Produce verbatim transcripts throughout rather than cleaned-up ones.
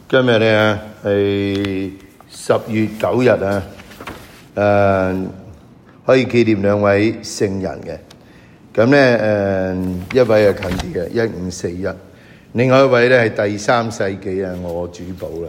今日咧係十月九日啊，誒可以紀念兩位聖人嘅。咁咧誒一位係近啲嘅，一五四一，另外一位咧係第三世紀啊，我主保啦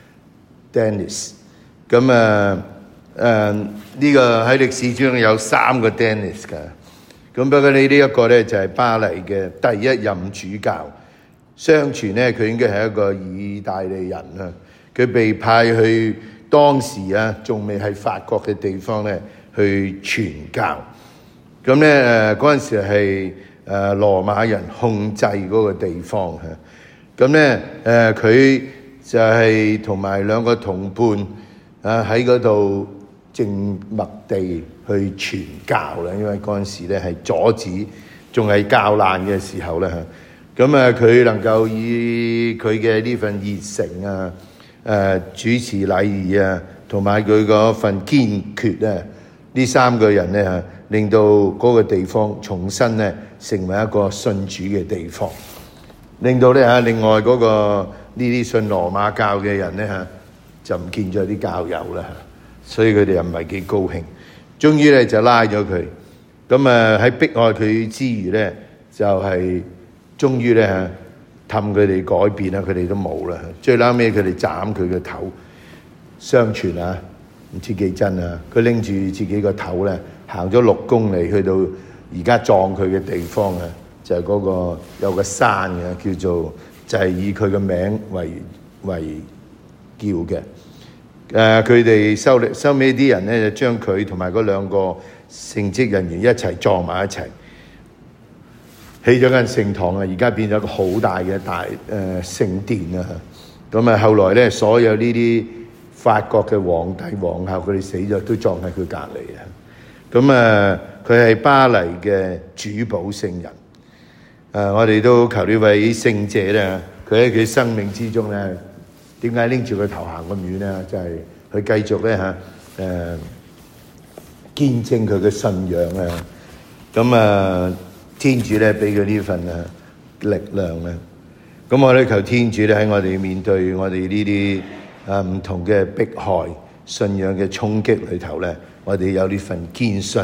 Dennis。咁啊誒呢個喺歷史中有三個 Dennis 㗎。咁不過你呢一個咧就係巴黎嘅第一任主教。相傳咧，佢應該係一個意大利人啊。佢被派去當時啊，仲未係法國嘅地方咧，去傳教。咁咧誒嗰陣時係誒羅馬人控制嗰個地方嚇。咁咧誒佢就係同埋兩個同伴啊喺嗰度靜默地去傳教啦。因為嗰陣時咧係阻止仲係教難嘅時候咧嚇。咁啊，佢能夠以佢嘅呢份熱誠啊、誒主持禮儀啊，同埋佢嗰份堅決啊，呢三個人咧嚇，令到嗰個地方重新咧成為一個信主嘅地方，令到咧嚇另外嗰個呢啲信羅馬教嘅人咧嚇就唔見咗啲教友啦，所以佢哋又唔係幾高興。終於咧就拉咗佢，咁啊喺迫害佢之餘咧就係。終於咧嚇氹佢哋改變啦，佢哋都冇啦。最撈尾佢哋斬佢個頭，相傳啊，唔知幾真啊。佢拎住自己個頭咧，行咗六公里，去到而家葬佢嘅地方啊，就係、是、嗰個有個山嘅，叫做就係、是、以佢嘅名為為叫嘅。誒、呃，佢哋收收尾啲人咧，就將佢同埋嗰兩個聖職人員一齊葬埋一齊。起咗間聖堂啊！而家變咗一個好大嘅大誒聖殿啊！咁啊，後來咧，所有呢啲法國嘅皇帝皇后，佢哋死咗都葬喺佢隔離啊！咁啊，佢係巴黎嘅主保聖人。誒，我哋都求呢位聖者咧，佢喺佢生命之中咧，點解拎住個頭行咁遠咧？就係佢繼續咧嚇誒見證佢嘅信仰啊！咁啊〜天主咧俾佢呢份啊力量咧，咁我哋求天主咧喺我哋面對我哋呢啲啊唔同嘅迫害、信仰嘅衝擊裏頭咧，我哋有呢份堅信。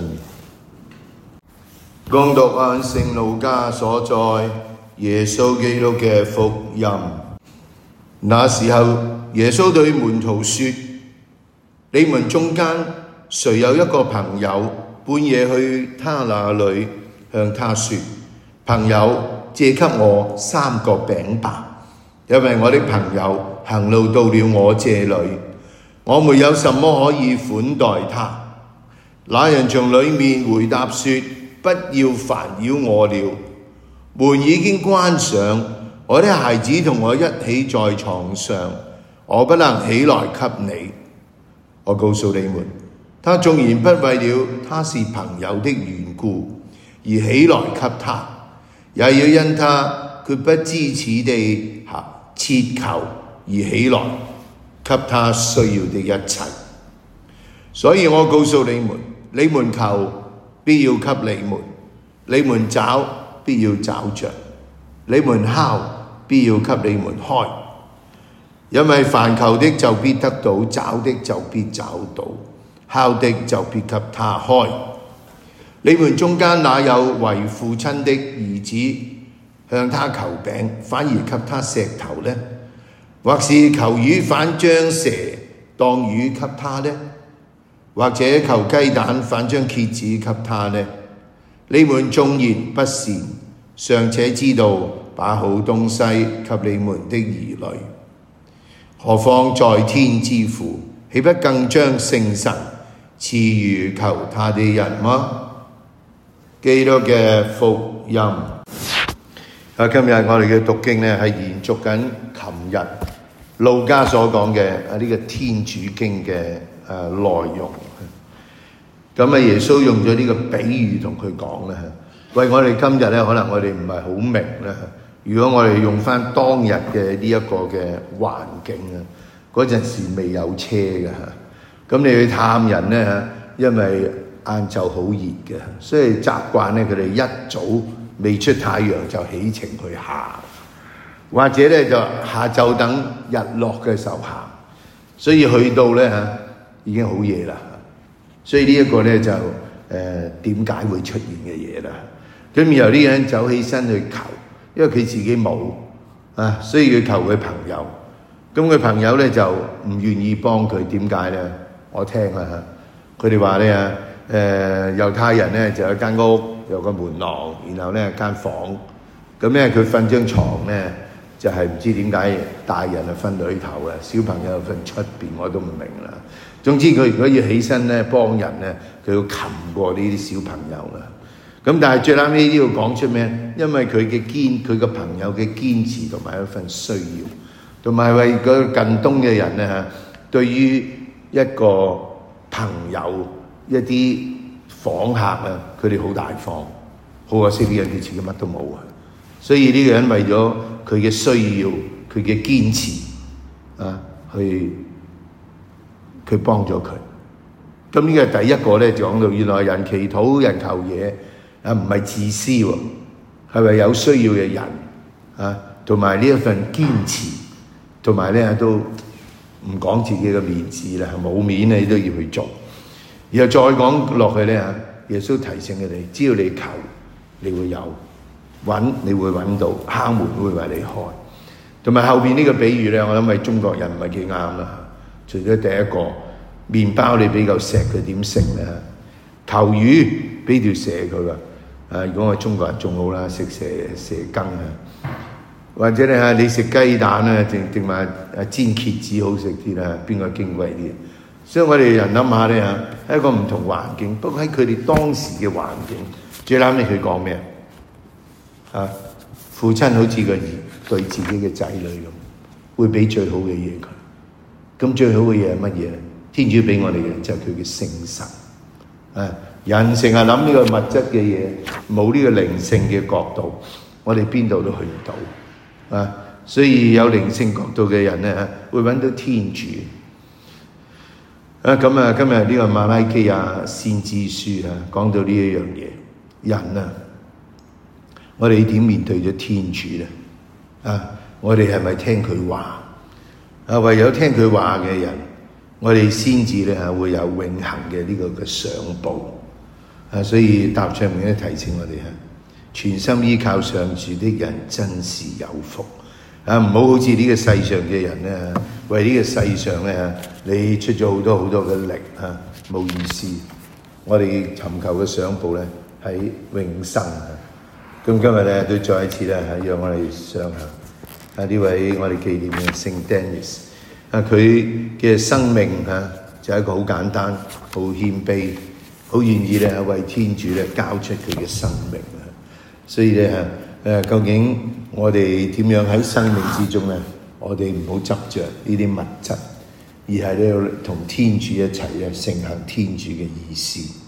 恭讀按聖路加所載耶穌基督嘅福音。那時候，耶穌對門徒說：你們中間誰有一個朋友半夜去他那裏，向他說：朋友，借給我三個餅吧，因為我的朋友行路到了我這裏，我沒有什麼可以款待他。那人從裏面回答說：不要煩擾我了，門已經關上，我的孩子同我一起在床上，我不能起來給你。我告訴你們，他縱然不為了他是朋友的緣故而起來給他，也要因他決不知恥地切求而起來給他需要的一切。所以我告訴你們，你們求，必要給你們；你們找，必要找着；你們敲，必要給你們開。因為凡求的就必得到，找的就必找到，敲的就必給他開。你們中間哪有為父親的兒子向他求餅，反而給他石頭呢？或是求魚，反將蛇當魚給他呢？或者求雞蛋，反將蠍子給他呢？你們縱然不善，尚且知道把好東西給你們的兒女，何況在天之父，豈不更將聖神賜予求他的人嗎？基督嘅福音啊！今日我哋嘅讀經咧係延續緊琴日路加所講嘅啊呢個天主經嘅誒內容。咁啊，耶穌用咗呢個比喻同佢講咧，喂，我哋今日咧可能我哋唔係好明咧。如果我哋用翻當日嘅呢一個嘅環境啊，嗰陣時未有車嘅嚇，咁你去探人咧嚇，因為晏晝好熱嘅，所以習慣咧佢哋一早未出太陽就起程去行。 或者咧就下晝等日落嘅時候行，所以去到咧嚇已經好夜啦。所以呢一個咧就誒點解會出現嘅嘢啦。咁然後呢個人走起身去求，因為佢自己冇啊，所以佢求佢朋友。咁佢朋友咧就唔願意幫佢，點解咧？我聽啦嚇，佢哋話咧啊誒猶太人咧就有間屋，有個門廊，然後咧間房，咁咧佢瞓張床咧就係唔知點解大人啊瞓裏頭啊，小朋友瞓出邊，我都唔明啦。總之佢如果要起身咧幫人咧，佢要擒過呢啲小朋友啦。咁但係最後尾都要講出咩？因為佢嘅堅，佢個朋友嘅堅持同埋一份需要，同埋為個近東嘅人咧嚇，對於一個朋友一啲訪客啊，佢哋好大方。好可惜呢人佢自己乜都冇啊，所以呢個人為咗佢嘅需要，佢嘅堅持啊，去佢幫咗佢。咁呢個第一個咧，講到原來人祈禱人求嘢啊，唔係自私喎，係咪有需要嘅人啊，同埋呢一份堅持，同埋咧都唔講自己嘅面子啦，冇面你都要去做。然後再講落去咧嚇，耶穌提醒佢哋，只要你求，你會有，揾你會揾到，敲門會為你開。同埋後邊呢個比喻咧，我諗為中國人唔係幾啱啦。除咗第一個麵包你俾嚿石佢點食咧？求魚俾條蛇佢話，啊如果我中國人仲好啦，食蛇蛇羹啊，或者咧嚇你食雞蛋啊，定定話煎蠍子好食啲啦，邊個矜貴啲？所以我哋人諗下咧嚇，係一個唔同環境，不過喺佢哋當時嘅環境，最啱尾佢講咩啊？父親好似個兒對自己嘅仔女咁，會俾最好嘅嘢佢。咁最好嘅嘢係乜嘢？天主俾我哋嘅就係佢嘅聖神。啊，人成日諗呢個物質嘅嘢，冇呢個靈性嘅角度，我哋邊度都去唔到。啊，所以有靈性角度嘅人咧，會揾到天主。啊，咁啊，今日呢個馬拉基亞先知書啊，講到呢一樣嘢，人啊，我哋點面對咗天主咧？啊，我哋係咪聽佢話？啊，唯有聽佢話嘅人，我哋先至咧會有永恆嘅呢個嘅賞報。啊，所以答唱名咧提醒我哋啊，全心依靠上主的人真是有福。啊，唔好好似呢個世上嘅人咧，為呢個世上咧，你出咗好多好多嘅力啊，冇意思。我哋尋求嘅賞報咧喺永生啊。咁今日咧都再一次咧，讓我哋想下啊呢位我哋紀念嘅聖 Dennis 啊，佢嘅生命啊就係一個好簡單、好謙卑、好願意咧為天主咧交出佢嘅生命啊。所以咧誒，究竟我哋點樣喺生命之中咧？我哋唔好執着呢啲物質，而係咧同天主一齊咧承行天主嘅意思。